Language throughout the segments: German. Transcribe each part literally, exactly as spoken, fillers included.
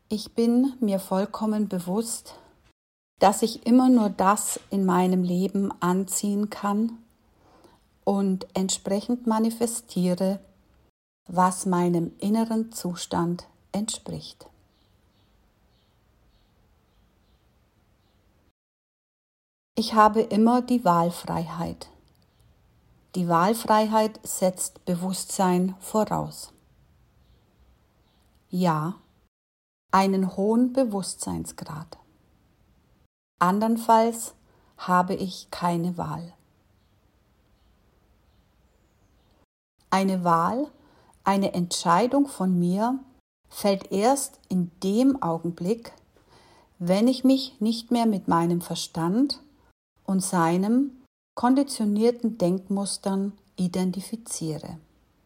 Ich bin mir vollkommen bewusst, dass ich immer nur das in meinem Leben anziehen kann und entsprechend manifestiere, was meinem inneren Zustand entspricht. Ich habe immer die Wahlfreiheit. Die Wahlfreiheit setzt Bewusstsein voraus. Ja, einen hohen Bewusstseinsgrad. Andernfalls habe ich keine Wahl. Eine Wahl, eine Entscheidung von mir fällt erst in dem Augenblick, wenn ich mich nicht mehr mit meinem Verstand und seinem konditionierten Denkmustern identifiziere.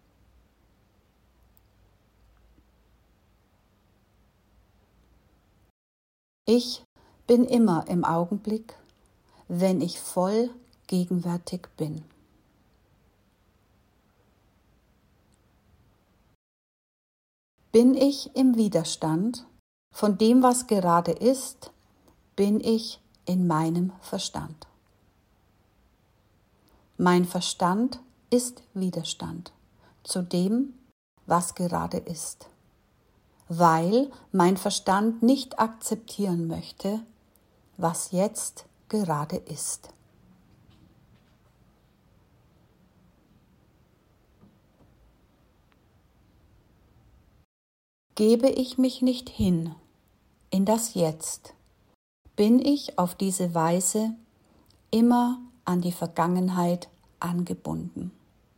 Ich bin immer im Augenblick, wenn ich voll gegenwärtig bin. Bin ich im Widerstand von dem, was gerade ist, bin ich in meinem Verstand. Mein Verstand ist Widerstand zu dem, was gerade ist, weil mein Verstand nicht akzeptieren möchte, was jetzt gerade ist. Gebe ich mich nicht hin in das Jetzt, bin ich auf diese Weise immer an die Vergangenheit angebunden.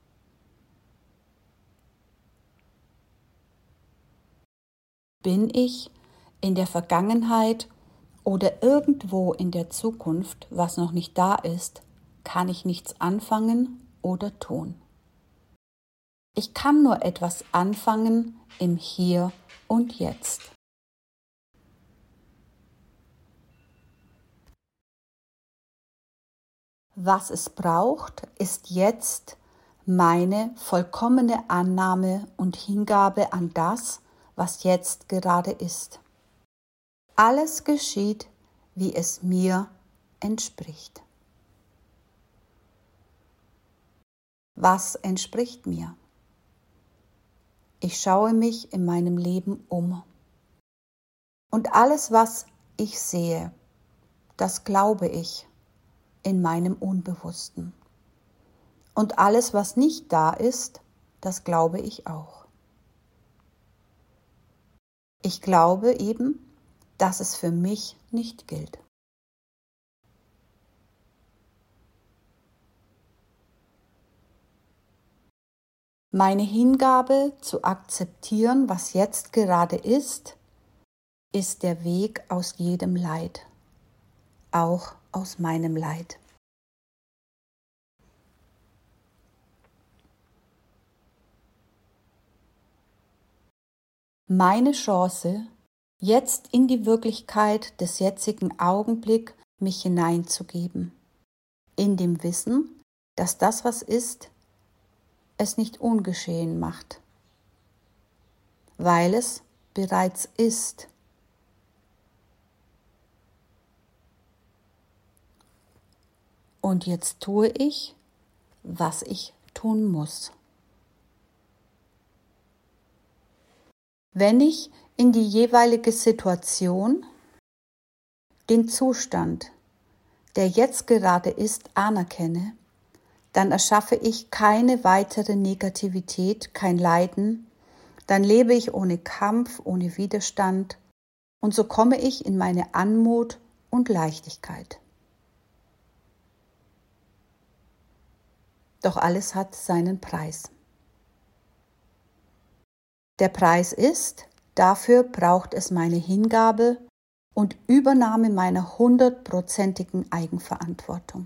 Bin ich in der Vergangenheit oder irgendwo in der Zukunft, was noch nicht da ist, kann ich nichts anfangen oder tun. Ich kann nur etwas anfangen im Hier und Jetzt. Was es braucht, ist jetzt meine vollkommene Annahme und Hingabe an das, was jetzt gerade ist. Alles geschieht, wie es mir entspricht. Was entspricht mir? Ich schaue mich in meinem Leben um. Und alles, was ich sehe, das glaube ich in meinem Unbewussten. Und alles, was nicht da ist, das glaube ich auch. Ich glaube eben, dass es für mich nicht gilt. Meine Hingabe zu akzeptieren, was jetzt gerade ist, ist der Weg aus jedem Leid, auch aus meinem Leid. Meine Chance, jetzt in die Wirklichkeit des jetzigen Augenblicks mich hineinzugeben, in dem Wissen, dass das, was ist, es nicht ungeschehen macht, weil es bereits ist. Und jetzt tue ich, was ich tun muss. Wenn ich in die jeweilige Situation den Zustand, der jetzt gerade ist, anerkenne, dann erschaffe ich keine weitere Negativität, kein Leiden, dann lebe ich ohne Kampf, ohne Widerstand und so komme ich in meine Anmut und Leichtigkeit. Doch alles hat seinen Preis. Der Preis ist, dafür braucht es meine Hingabe und Übernahme meiner hundertprozentigen Eigenverantwortung.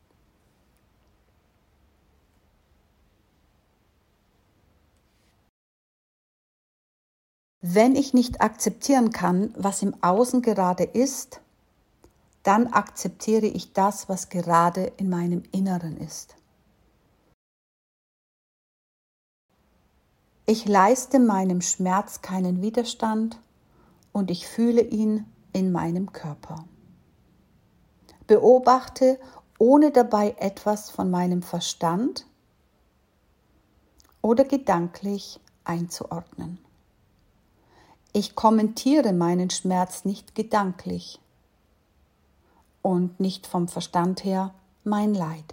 Wenn ich nicht akzeptieren kann, was im Außen gerade ist, dann akzeptiere ich das, was gerade in meinem Inneren ist. Ich leiste meinem Schmerz keinen Widerstand und ich fühle ihn in meinem Körper. Beobachte, ohne dabei etwas von meinem Verstand oder gedanklich einzuordnen. Ich kommentiere meinen Schmerz nicht gedanklich und nicht vom Verstand her mein Leid.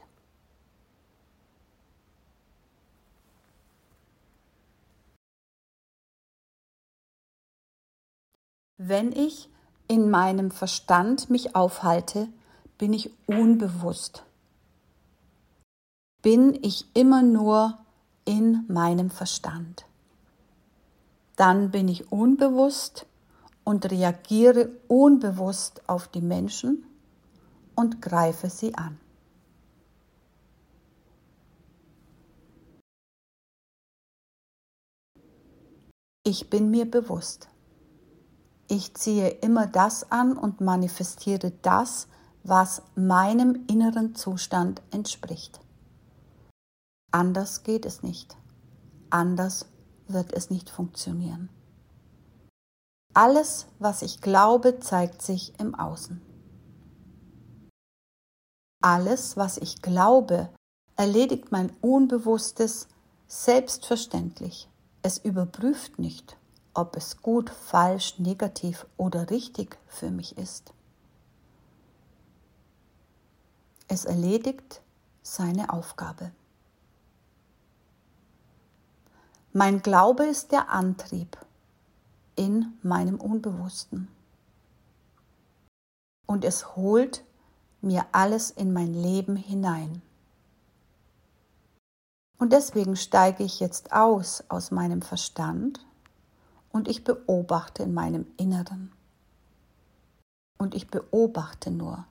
Wenn ich in meinem Verstand mich aufhalte, bin ich unbewusst. Bin ich immer nur in meinem Verstand. Dann bin ich unbewusst und reagiere unbewusst auf die Menschen und greife sie an. Ich bin mir bewusst. Ich ziehe immer das an und manifestiere das, was meinem inneren Zustand entspricht. Anders geht es nicht. Anders wird es nicht funktionieren. Alles, was ich glaube, zeigt sich im Außen. Alles, was ich glaube, erledigt mein Unbewusstes selbstverständlich. Es überprüft nicht, ob es gut, falsch, negativ oder richtig für mich ist. Es erledigt seine Aufgabe. Mein Glaube ist der Antrieb in meinem Unbewussten. Und es holt mir alles in mein Leben hinein. Und deswegen steige ich jetzt aus aus meinem Verstand und ich beobachte in meinem Inneren. Und ich beobachte nur.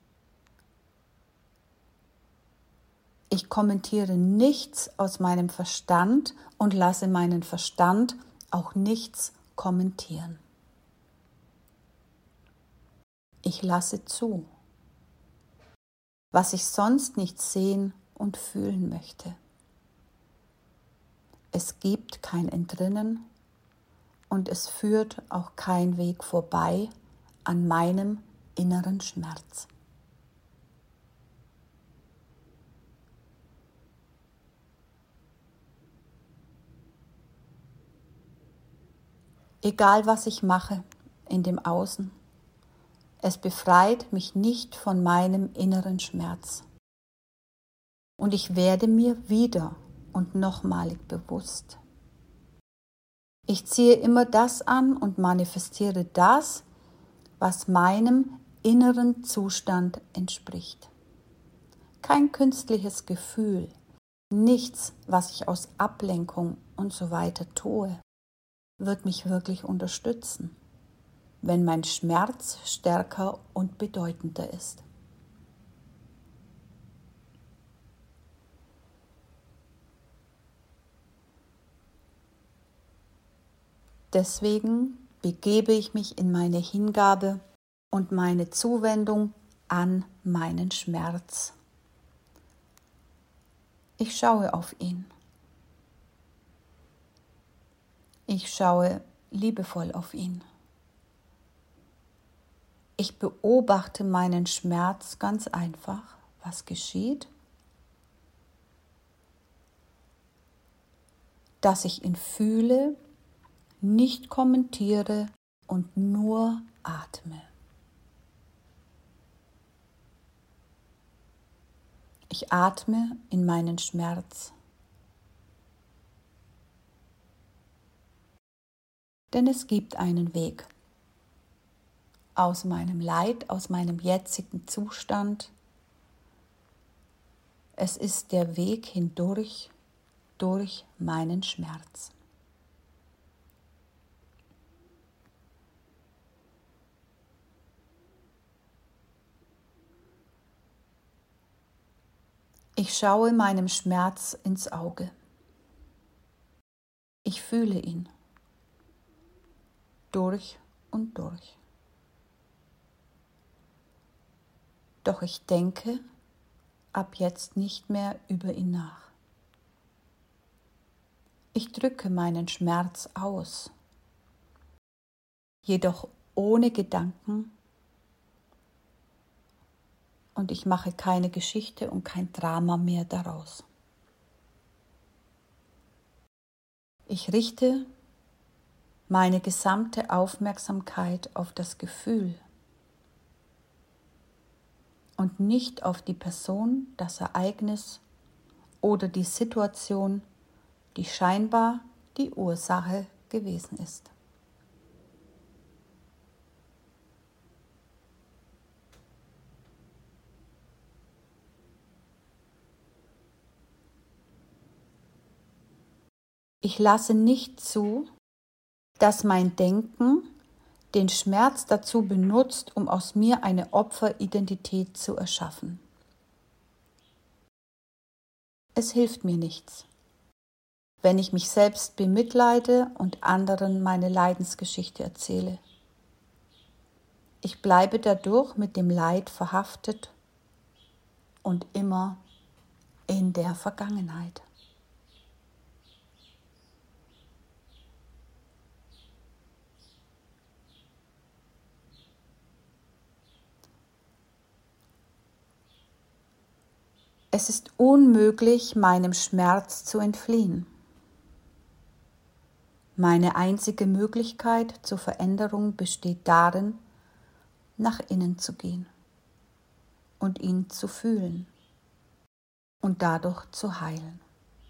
Ich kommentiere nichts aus meinem Verstand und lasse meinen Verstand auch nichts kommentieren. Ich lasse zu, was ich sonst nicht sehen und fühlen möchte. Es gibt kein Entrinnen und es führt auch kein Weg vorbei an meinem inneren Schmerz. Egal was ich mache in dem Außen, es befreit mich nicht von meinem inneren Schmerz. Und ich werde mir wieder und nochmalig bewusst. Ich ziehe immer das an und manifestiere das, was meinem inneren Zustand entspricht. Kein künstliches Gefühl, nichts, was ich aus Ablenkung und so weiter tue, wird mich wirklich unterstützen, wenn mein Schmerz stärker und bedeutender ist. Deswegen begebe ich mich in meine Hingabe und meine Zuwendung an meinen Schmerz. Ich schaue auf ihn. Ich schaue liebevoll auf ihn. Ich beobachte meinen Schmerz ganz einfach. Was geschieht? Dass ich ihn fühle, nicht kommentiere und nur atme. Ich atme in meinen Schmerz. Denn es gibt einen Weg aus meinem Leid, aus meinem jetzigen Zustand. Es ist der Weg hindurch, durch meinen Schmerz. Ich schaue meinem Schmerz ins Auge. Ich fühle ihn durch und durch. Doch ich denke ab jetzt nicht mehr über ihn nach. Ich drücke meinen Schmerz aus. jedoch ohne Gedanken, und ich mache keine Geschichte und kein Drama mehr daraus. Ich richte meine gesamte Aufmerksamkeit auf das Gefühl und nicht auf die Person, das Ereignis oder die Situation, die scheinbar die Ursache gewesen ist. Ich lasse nicht zu, dass mein Denken den Schmerz dazu benutzt, um aus mir eine Opferidentität zu erschaffen. Es hilft mir nichts, wenn ich mich selbst bemitleide und anderen meine Leidensgeschichte erzähle. Ich bleibe dadurch mit dem Leid verhaftet und immer in der Vergangenheit. Es ist unmöglich, meinem Schmerz zu entfliehen. Meine einzige Möglichkeit zur Veränderung besteht darin, nach innen zu gehen und ihn zu fühlen und dadurch zu heilen.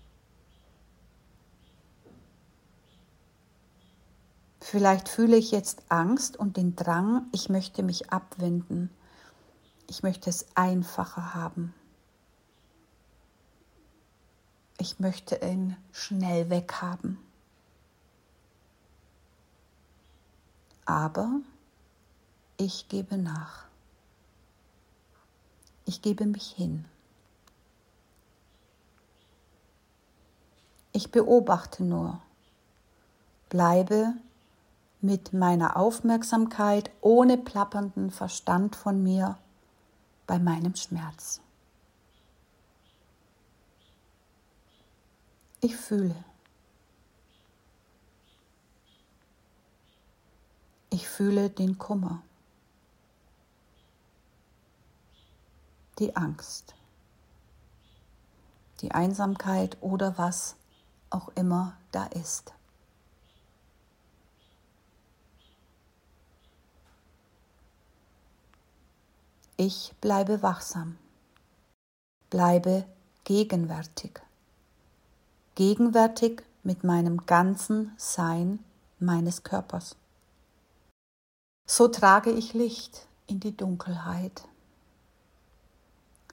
Vielleicht fühle ich jetzt Angst und den Drang, ich möchte mich abwenden, ich möchte es einfacher haben. Ich möchte ihn schnell weghaben. Aber ich gebe nach. Ich gebe mich hin. Ich beobachte nur, bleibe mit meiner Aufmerksamkeit ohne plappernden Verstand von mir bei meinem Schmerz. Ich fühle. Ich fühle den Kummer, die Angst, die Einsamkeit oder was auch immer da ist. Ich bleibe wachsam, bleibe gegenwärtig. Gegenwärtig mit meinem ganzen Sein meines Körpers. So trage ich Licht in die Dunkelheit.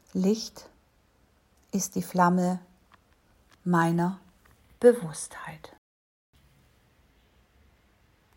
Licht ist die Flamme meiner Bewusstheit.